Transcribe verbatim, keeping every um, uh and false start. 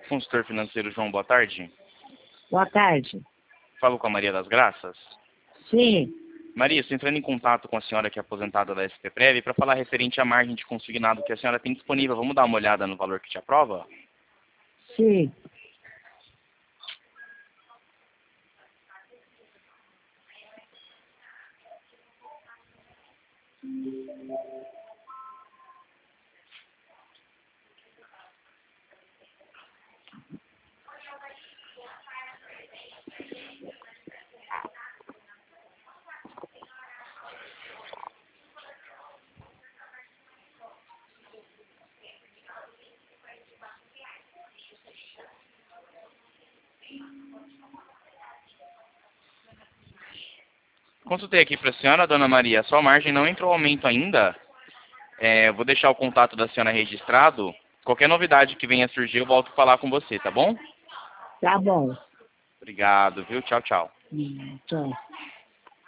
Consultor financeiro João, boa tarde. Boa tarde. Falo com a Maria das Graças. Sim. Maria, estou entrando em contato com a senhora que é aposentada da S P Prev para falar referente à margem de consignado que a senhora tem disponível. Vamos dar uma olhada no valor que te aprova? Sim. Consultei aqui para a senhora, dona Maria. Sua margem não entrou aumento ainda. É, vou deixar o contato da senhora registrado. Qualquer novidade que venha a surgir, eu volto a falar com você, tá bom? Tá bom. Obrigado, viu? Tchau, tchau. Hum, tchau.